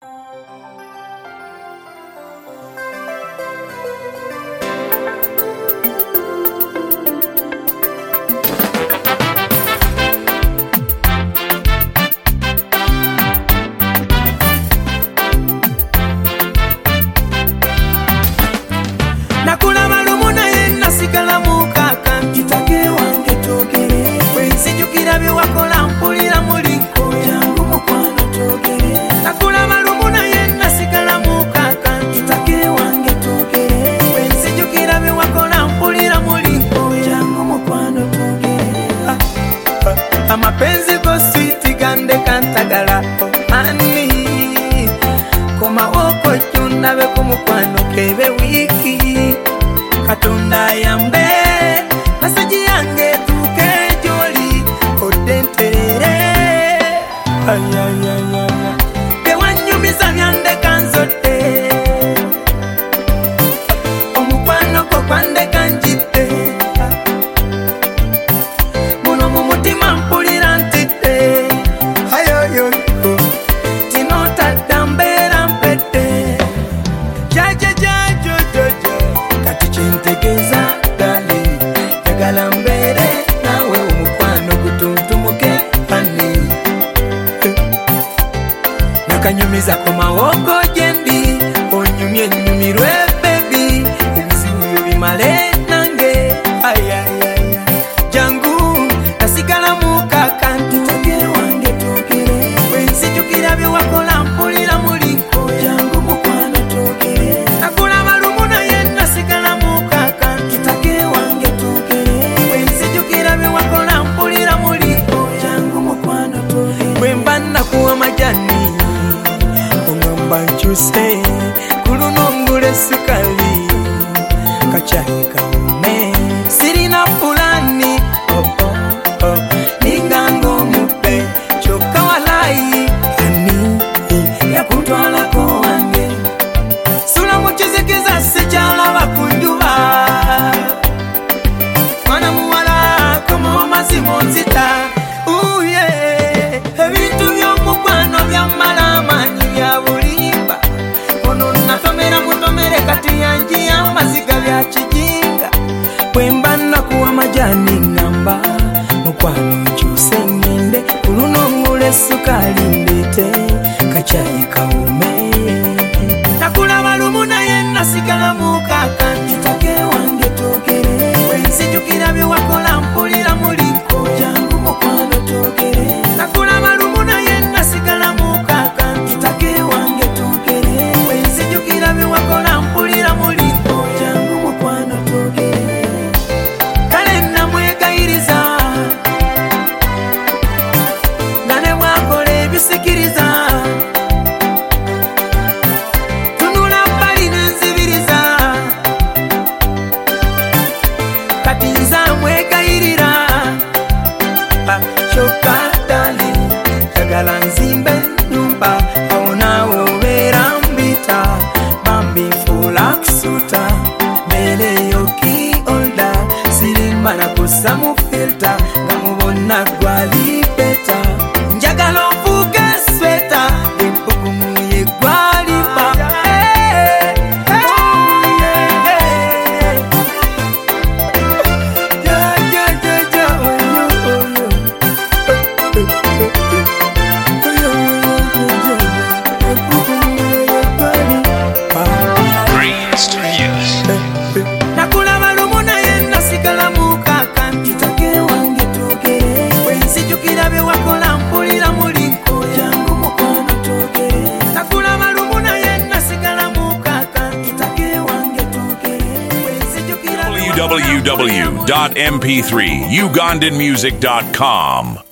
Amapenzi go sweet gande kantagala ani koma woko chunda be kumukwano kebe wiki Katonda yambe masaji yange tuke joli odentere ayayayaya ke wanyumiza nyande kanzote omukwano ko kwande kanjite muno mu mutima mpulira ntite ayoyo tinota dambera mpete jajajajojojo kati chintegeza dali yagala mbere nawe omukwano gutuntumuke ani nakanyumiza komawoko jendi onyumye nyumirwe baby ebizibu bimale nange ayayaya jangu nasigala mukaka ntuge wange togere wensijukira byewakola mpulira muliko jangu mukwano togere nakula malumu naye nasigala mukaka ntuge wange togere wensijukira byewakola mpulira muliko jangu mukwano togere bwemba nakuwa majani ongamba nkyuse kulunongule sukali kachayi kaume sirina fulani ningango mupe choka walai ani yakutwalako wange sula mukizikiza sijala bakunjuba mwana muwala komo mazimo nzita uye ebintu byomukwano byamala manyi ya bulimba ono natomera mutomere kati yanji amaziga bya kijinga bwemba nakuwa majani ngamba mukwano nkyuse ngende kulunongule sukali mbite kachayi kaume nakula balumu naye nasigala mukaka ntuge wange togere wensijukira byewakola mpulira muliko jangu mukwano togere nakula balumu naye nasigala mukaka ntuge wange togere wensijukira byewakola mpulira muliko jangu mukwano togere kale namwegayiriza nane mwakola ebisikiriza tunula mbali nenzibiriza kati nza mwegayirira choka dali jagala nzimbe nyumba awonawo beera mbita bambi nfuula kusuta mbere yoki olda sirimba nakussa mu filta nga mubonna gwali peta njagala ofuuke sweta empukumu ye gwalipa nakula balumu naye nasigala mukaka ntuge wange togere wensijukira byewakola mpulira muliko jangu mukwano togere nakula balumu naye nasigala mukaka ntuge wange togere wensijukira www.mp3ugandanmusic.com